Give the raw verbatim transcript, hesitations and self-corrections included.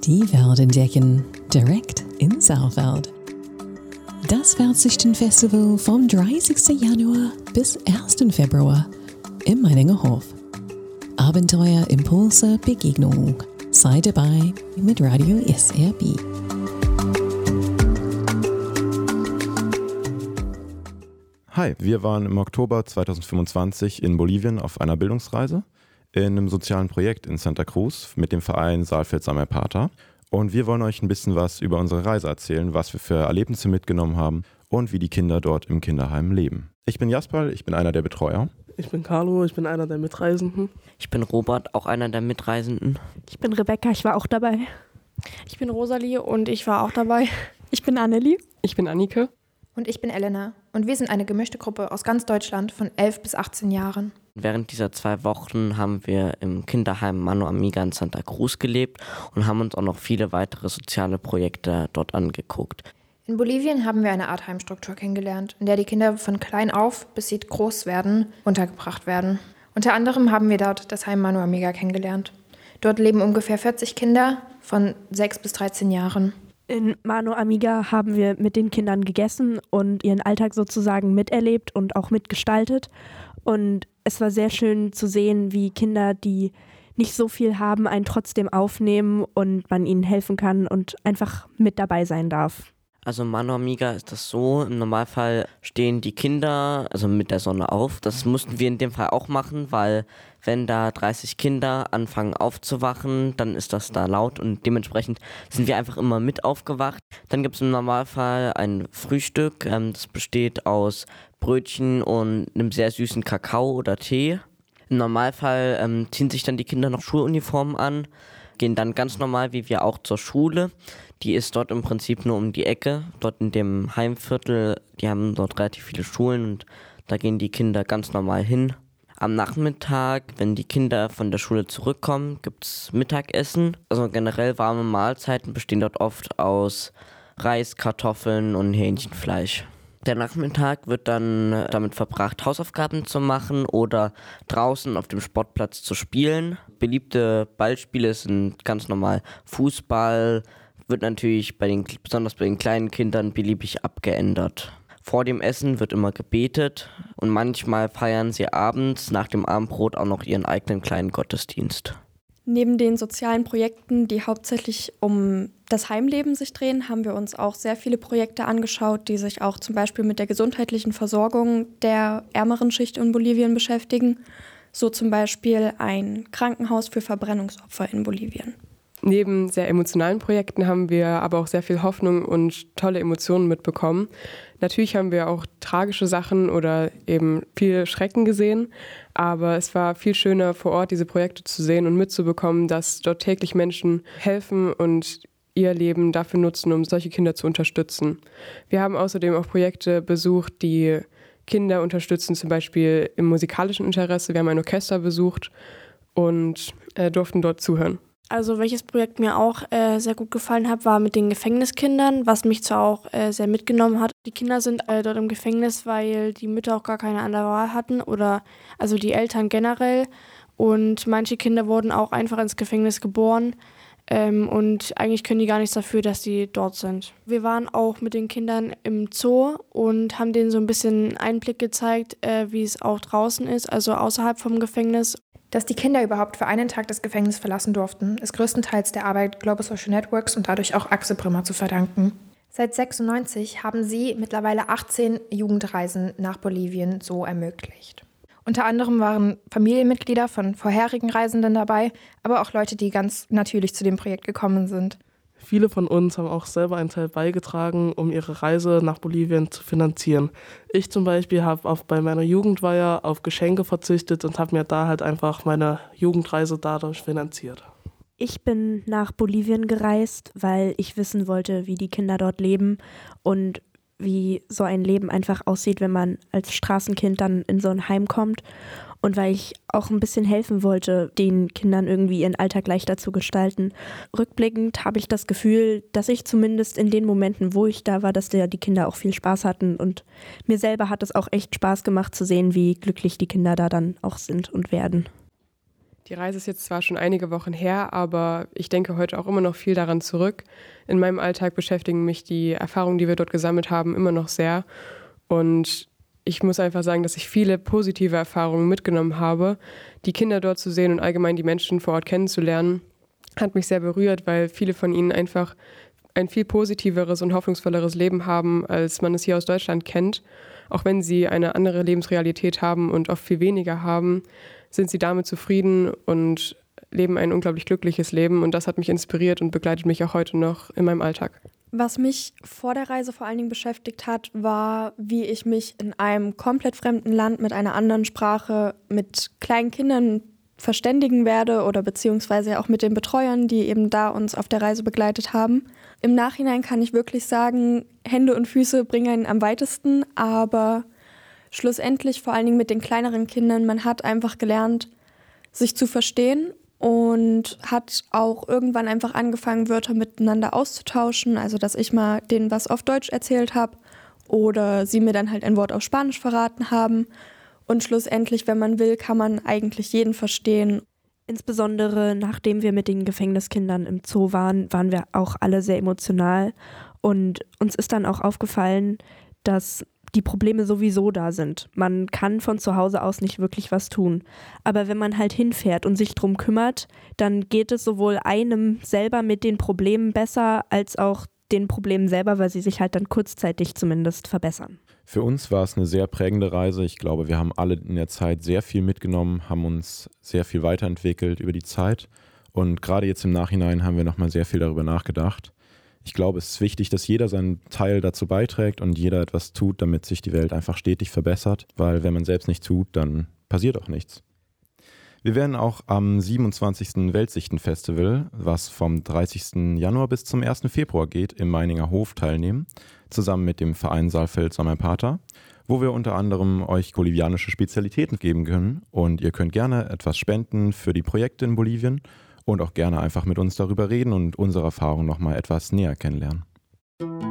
Die Welt entdecken, direkt in Saalfeld. Das Weltsichtenfestival vom dreißigsten Januar bis ersten Februar im Meininger Hof. Abenteuer, Impulse, Begegnung. Sei dabei mit Radio S R B. Hi, wir waren im Oktober zweitausendfünfundzwanzig in Bolivien auf einer Bildungsreise in einem sozialen Projekt in Santa Cruz mit dem Verein Saalfeld Samer Pater. Und wir wollen euch ein bisschen was über unsere Reise erzählen, was wir für Erlebnisse mitgenommen haben und wie die Kinder dort im Kinderheim leben. Ich bin Jasper, ich bin einer der Betreuer. Ich bin Carlo, ich bin einer der Mitreisenden. Ich bin Robert, auch einer der Mitreisenden. Ich bin Rebecca, ich war auch dabei. Ich bin Rosalie und ich war auch dabei. Ich bin Annelie. Ich bin Annike. Und ich bin Elena. Und wir sind eine gemischte Gruppe aus ganz Deutschland von elf bis achtzehn Jahren. Während dieser zwei Wochen haben wir im Kinderheim Mano Amiga in Santa Cruz gelebt und haben uns auch noch viele weitere soziale Projekte dort angeguckt. In Bolivien haben wir eine Art Heimstruktur kennengelernt, in der die Kinder von klein auf, bis sie groß werden, untergebracht werden. Unter anderem haben wir dort das Heim Mano Amiga kennengelernt. Dort leben ungefähr vierzig Kinder von sechs bis dreizehn Jahren. In Mano Amiga haben wir mit den Kindern gegessen und ihren Alltag sozusagen miterlebt und auch mitgestaltet. Und es war sehr schön zu sehen, wie Kinder, die nicht so viel haben, einen trotzdem aufnehmen und man ihnen helfen kann und einfach mit dabei sein darf. Also in Mano Amiga ist das so, im Normalfall stehen die Kinder also mit der Sonne auf. Das mussten wir in dem Fall auch machen, weil wenn da dreißig Kinder anfangen aufzuwachen, dann ist das da laut und dementsprechend sind wir einfach immer mit aufgewacht. Dann gibt es im Normalfall ein Frühstück, ähm, das besteht aus Brötchen und einem sehr süßen Kakao oder Tee. Im Normalfall ähm, ziehen sich dann die Kinder noch Schuluniformen an, gehen dann ganz normal wie wir auch zur Schule. Die ist dort im Prinzip nur um die Ecke, dort in dem Heimviertel. Die haben dort relativ viele Schulen und da gehen die Kinder ganz normal hin. Am Nachmittag, wenn die Kinder von der Schule zurückkommen, gibt es Mittagessen. Also generell warme Mahlzeiten bestehen dort oft aus Reis, Kartoffeln und Hähnchenfleisch. Der Nachmittag wird dann damit verbracht, Hausaufgaben zu machen oder draußen auf dem Sportplatz zu spielen. Beliebte Ballspiele sind ganz normal Fußball, wird natürlich bei den, besonders bei den kleinen Kindern beliebig abgeändert. Vor dem Essen wird immer gebetet und manchmal feiern sie abends nach dem Abendbrot auch noch ihren eigenen kleinen Gottesdienst. Neben den sozialen Projekten, die hauptsächlich um das Heimleben sich drehen, haben wir uns auch sehr viele Projekte angeschaut, die sich auch zum Beispiel mit der gesundheitlichen Versorgung der ärmeren Schicht in Bolivien beschäftigen. So zum Beispiel ein Krankenhaus für Verbrennungsopfer in Bolivien. Neben sehr emotionalen Projekten haben wir aber auch sehr viel Hoffnung und tolle Emotionen mitbekommen. Natürlich haben wir auch tragische Sachen oder eben viel Schrecken gesehen, aber es war viel schöner vor Ort diese Projekte zu sehen und mitzubekommen, dass dort täglich Menschen helfen und ihr Leben dafür nutzen, um solche Kinder zu unterstützen. Wir haben außerdem auch Projekte besucht, die Kinder unterstützen, zum Beispiel im musikalischen Interesse. Wir haben ein Orchester besucht und äh, durften dort zuhören. Also welches Projekt mir auch äh, sehr gut gefallen hat, war mit den Gefängniskindern, was mich zwar auch äh, sehr mitgenommen hat. Die Kinder sind äh, dort im Gefängnis, weil die Mütter auch gar keine andere Wahl hatten oder also die Eltern generell. Und manche Kinder wurden auch einfach ins Gefängnis geboren ähm, und eigentlich können die gar nichts dafür, dass die dort sind. Wir waren auch mit den Kindern im Zoo und haben denen so ein bisschen Einblick gezeigt, äh, wie es auch draußen ist, also außerhalb vom Gefängnis. Dass die Kinder überhaupt für einen Tag das Gefängnis verlassen durften, ist größtenteils der Arbeit Global Social Networks und dadurch auch Axel Brimmer zu verdanken. Seit sechsundneunzig haben sie mittlerweile achtzehn Jugendreisen nach Bolivien so ermöglicht. Unter anderem waren Familienmitglieder von vorherigen Reisenden dabei, aber auch Leute, die ganz natürlich zu dem Projekt gekommen sind. Viele von uns haben auch selber einen Teil beigetragen, um ihre Reise nach Bolivien zu finanzieren. Ich zum Beispiel habe auch bei meiner Jugendweihe auf Geschenke verzichtet und habe mir da halt einfach meine Jugendreise dadurch finanziert. Ich bin nach Bolivien gereist, weil ich wissen wollte, wie die Kinder dort leben und wie so ein Leben einfach aussieht, wenn man als Straßenkind dann in so ein Heim kommt. Und weil ich auch ein bisschen helfen wollte, den Kindern irgendwie ihren Alltag leichter zu gestalten. Rückblickend habe ich das Gefühl, dass ich zumindest in den Momenten, wo ich da war, dass die Kinder auch viel Spaß hatten. Und mir selber hat es auch echt Spaß gemacht zu sehen, wie glücklich die Kinder da dann auch sind und werden. Die Reise ist jetzt zwar schon einige Wochen her, aber ich denke heute auch immer noch viel daran zurück. In meinem Alltag beschäftigen mich die Erfahrungen, die wir dort gesammelt haben, immer noch sehr. Und ich muss einfach sagen, dass ich viele positive Erfahrungen mitgenommen habe. Die Kinder dort zu sehen und allgemein die Menschen vor Ort kennenzulernen, hat mich sehr berührt, weil viele von ihnen einfach ein viel positiveres und hoffnungsvolleres Leben haben, als man es hier aus Deutschland kennt. Auch wenn sie eine andere Lebensrealität haben und oft viel weniger haben, sind sie damit zufrieden und leben ein unglaublich glückliches Leben. Und das hat mich inspiriert und begleitet mich auch heute noch in meinem Alltag. Was mich vor der Reise vor allen Dingen beschäftigt hat, war, wie ich mich in einem komplett fremden Land mit einer anderen Sprache mit kleinen Kindern verständigen werde oder beziehungsweise auch mit den Betreuern, die eben da uns auf der Reise begleitet haben. Im Nachhinein kann ich wirklich sagen, Hände und Füße bringen einen am weitesten, aber schlussendlich vor allen Dingen mit den kleineren Kindern, man hat einfach gelernt, sich zu verstehen und hat auch irgendwann einfach angefangen, Wörter miteinander auszutauschen, also dass ich mal denen was auf Deutsch erzählt habe oder sie mir dann halt ein Wort auf Spanisch verraten haben. Und schlussendlich, wenn man will, kann man eigentlich jeden verstehen. Insbesondere nachdem wir mit den Gefängniskindern im Zoo waren, waren wir auch alle sehr emotional. Und uns ist dann auch aufgefallen, dass die Probleme sowieso da sind. Man kann von zu Hause aus nicht wirklich was tun. Aber wenn man halt hinfährt und sich drum kümmert, dann geht es sowohl einem selber mit den Problemen besser, als auch den Problemen selber, weil sie sich halt dann kurzzeitig zumindest verbessern. Für uns war es eine sehr prägende Reise. Ich glaube, wir haben alle in der Zeit sehr viel mitgenommen, haben uns sehr viel weiterentwickelt über die Zeit. Und gerade jetzt im Nachhinein haben wir nochmal sehr viel darüber nachgedacht. Ich glaube, es ist wichtig, dass jeder seinen Teil dazu beiträgt und jeder etwas tut, damit sich die Welt einfach stetig verbessert. Weil wenn man selbst nichts tut, dann passiert auch nichts. Wir werden auch am siebenundzwanzigsten Weltsichten-Festival, was vom dreißigsten Januar bis zum ersten Februar geht, im Meininger Hof teilnehmen, zusammen mit dem Verein Saalfeld Samer-Pater, wo wir unter anderem euch bolivianische Spezialitäten geben können. Und ihr könnt gerne etwas spenden für die Projekte in Bolivien und auch gerne einfach mit uns darüber reden und unsere Erfahrungen nochmal etwas näher kennenlernen.